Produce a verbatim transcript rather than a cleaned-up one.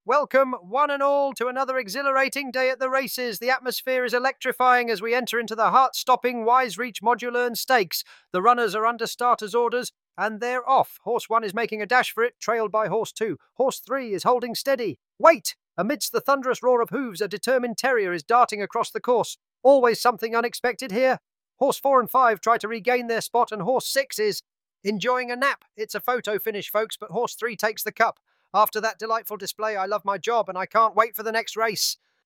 Welcome, one and all, to another exhilarating day at the races. The atmosphere is electrifying as we enter into the heart-stopping Wise Reach Modulearn Stakes. The runners are under starters' orders, and they're off. Horse one is making a dash for it, trailed by horse two. Horse three is holding steady. Wait! Amidst the thunderous roar of hooves, a determined terrier is darting across the course. Always something unexpected here. Horse four and five try to regain their spot, and horse six is enjoying a nap. It's a photo finish, folks, but horse three takes the cup. After that delightful display, I love my job and I can't wait for the next race.